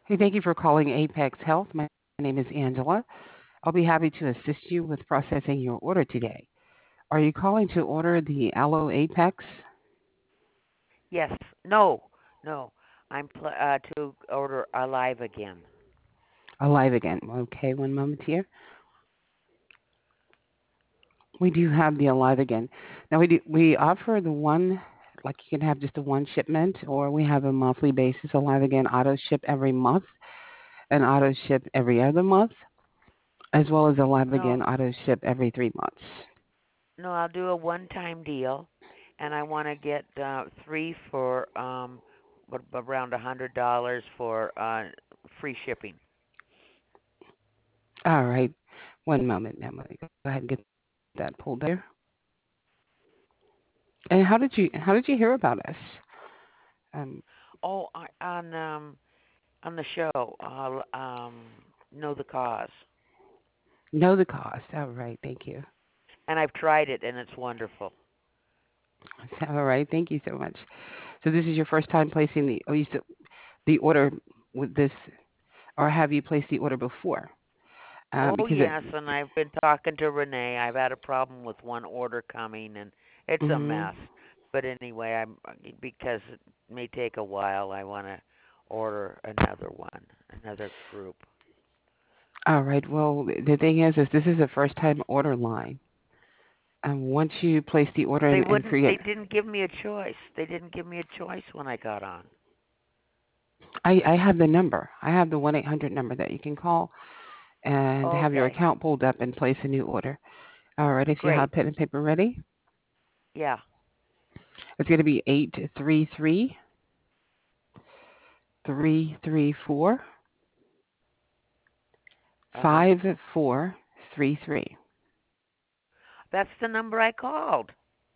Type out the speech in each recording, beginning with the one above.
Hey, thank you for calling Apex Health. My name is Angela. I'll be happy to assist you with processing your order today. Are you calling to order the Aloe Apex Yes. No. No. To order Alive again. Alive again? Okay, one moment here. We do have the Alive again. Now we offer the one, like you can have just a one shipment, or we have a monthly basis Alive again auto ship every month and auto ship every other month, as well as Alive No. again auto ship every 3 months. No. I'll do a one-time deal, and I want to get three for around $100 for free shipping. All right, one moment. Now let me go ahead and get that pulled there. And how did you hear about us? Um, Oh, on the show. I'll know the cause, know the cost. All right, thank you. and I've tried it, and it's wonderful. All right, thank you so much. So this is your first time placing the order with this, or have you placed the order before? Oh Because it. yes, and I've been talking to Renee. I've had a problem with one order coming, and it's a Mhm. mess. But anyway, I'm because it may take a while. I want to order another one, another group. All right. Well, the thing is this is a first time order line. Once you place the order They and wouldn't. They create, didn't give me a choice. They didn't give me a choice when I got on. I have the number. I have the 1-800 number that you can call and have your Okay, account pulled up and place a new order. All right. If you great. have pen and paper ready, Yeah. it's going to be 833-334. Uh huh. 5433. That's the number I called.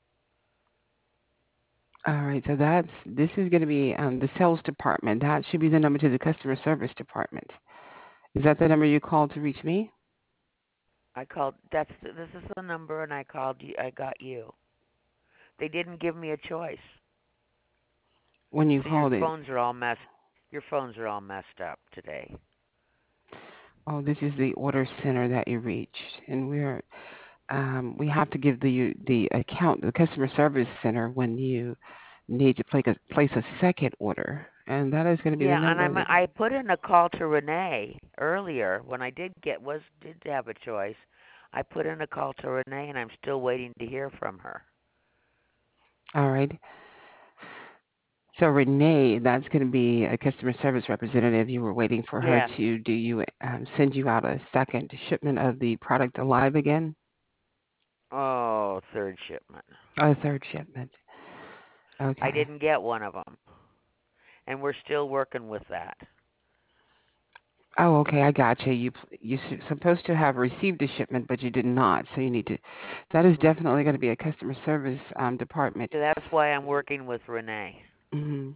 All right, so this is going to be the sales department. That should be the number to the customer service department. Is that the number you called to reach me I called. This is the number, and I called you. I got you. They didn't give me a choice. when you So your called it? phones are all messed. Your phones are all messed up today. Oh, this is the order center that you reached, and we have to give the customer service center when you need to place a second order, and that is going to be the Yeah, and number that. I put in a call to Renee earlier when I did have a choice. I put in a call to Renee, and I'm still waiting to hear from her. All right. So Renee, that's going to be a customer service representative. You were waiting for her Yes. to send you out a second shipment of the product alive again? Oh, third shipment. Oh, a third shipment. I Okay. didn't get one of them, and we're still working with that. Oh, okay. I got you. Supposed to have received a shipment, but you did not. So you need to. That is Hmm. definitely going to be a customer service department. So that's why I'm working with Renee. Hmm.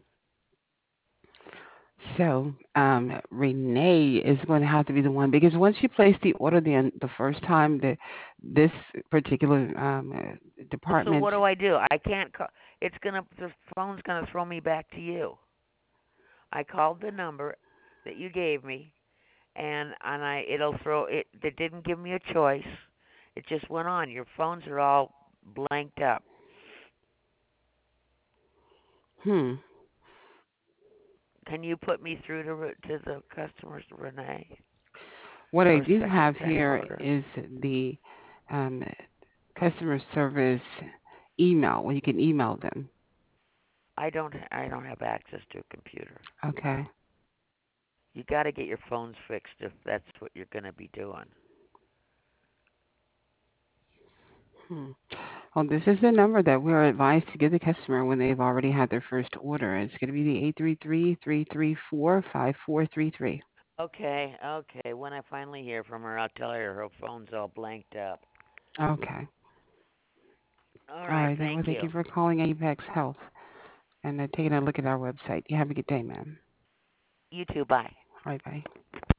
So Renee is going to have to be the one because once you place the order, the first time that this particular So department. what do I do? I can't call. The phone's gonna throw me back to you. I called the number that you gave me, and it'll throw it. They didn't give me a choice. It just went on. Your phones are all blanked up. Hmm. Can you put me through to the customers, Renee, What I for a do second have time here order? is the um, customer service email. Well, you can email them. I don't have access to a computer. Okay. You got to get your phones fixed if that's what you're going to be doing. Hmm. Well, this is the number that we're advised to give the customer when they've already had their first order. It's going to be the 833-334-5433. Okay, okay. When I finally hear from her, I'll tell her her phone's all blanked up. Okay. All All right, right. Then, well, thank thank you. you for calling Apex Health and taking a look at our website. You have a good day, ma'am. You too. Bye. All right. Bye.